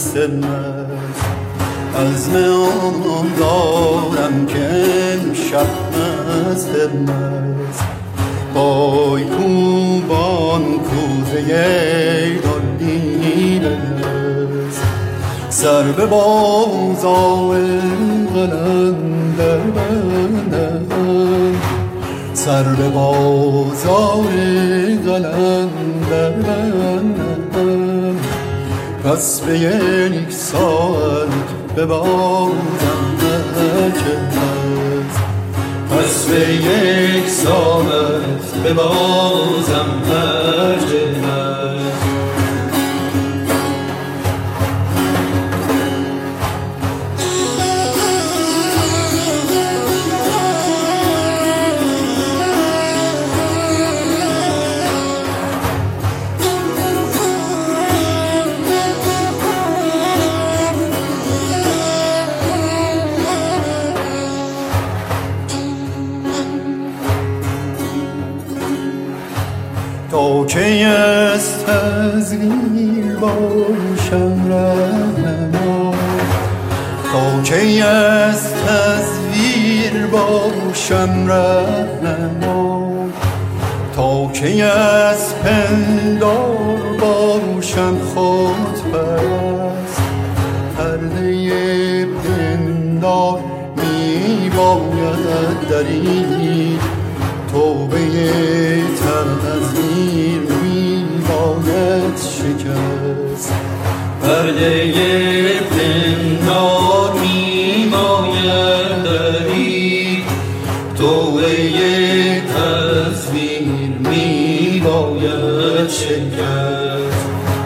مست مست عزم آن دارم که امشب مست مست پای کوبان کوزه دلی بست سر به بازار قلندر بندم سر به بازار قلندر بندم پس به یک ساعت به بازم نکرد پس به یک ساعت به بازم نکرد تا کی از تزویر باشم رهنما تا کی از تزویر باشم رهنما تا کی از پندار باشم خودپرست پرده پندار می باید درید توبه تزویر می باید شکست پرده پندار می باید درید توبه تزویر می باید شکست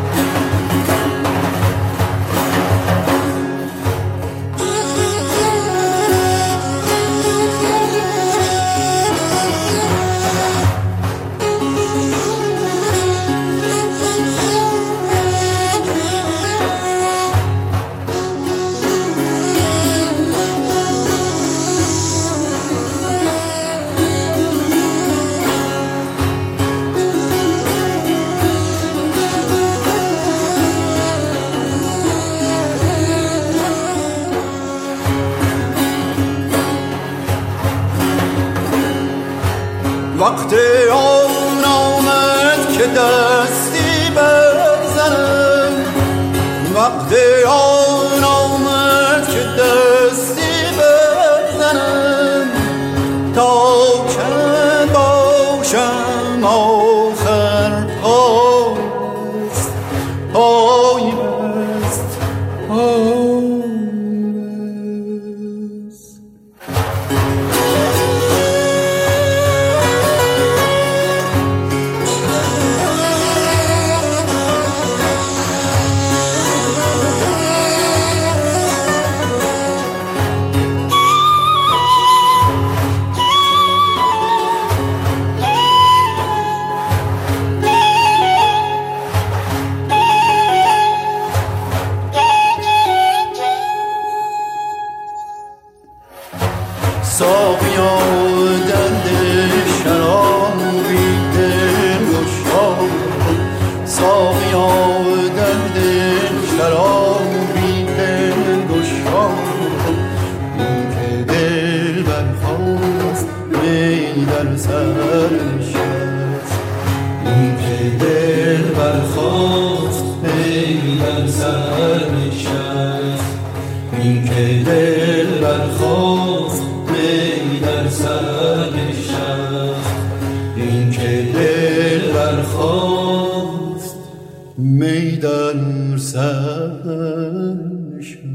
وقت آن آمد که دستی بزنم وقت آن آمد که دستی بزنم تا که باشم آخر پاست پای بست پای بست ساقیا درد شرابی دلگشا ساقیا درد شرابی دلگشا این که دل برخواست می در سر نشست این که دل برخواست می در سر نشست این که دل برخواست می در سر نشست این که دل برخواست می در سر نشست